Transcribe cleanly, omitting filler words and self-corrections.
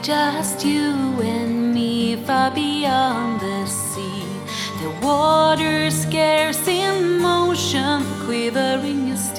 just you and me, far beyond the sea. The water scarce in motion, quivering is